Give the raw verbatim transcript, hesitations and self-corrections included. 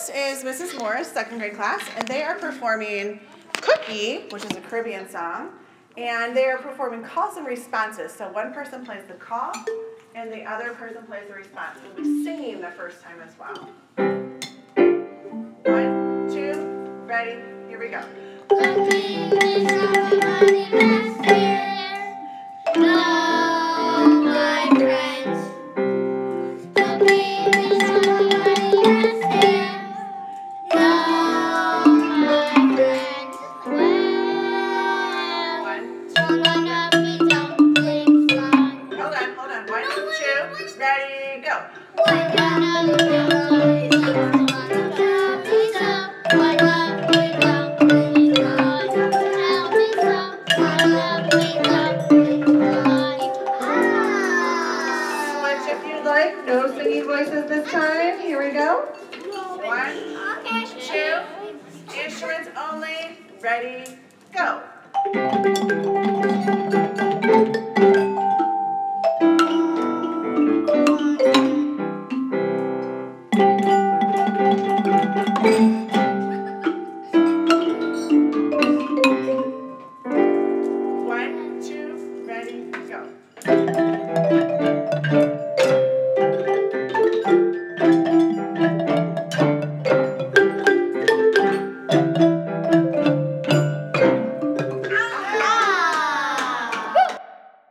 This is Missus Moore's second grade class, and they are performing Cookie, which is a Caribbean song, and they are performing calls and responses. So one person plays the call, and the other person plays the response. We'll be singing the first time as well. One, two, ready, here we go. Cookie is somebody last year. No, my friends. Cookie is somebody last year. No, my friends. Well, One, so long as we don't fly. hold on, hold on. One, two, ready, go. Why not we don't fly? Tell me so. Why not we don't fly? Tell me so. Why not we don't fly? Ah. Switch if you'd like. No singing voices this time. Here we go. One, two, instruments only. Ready, go.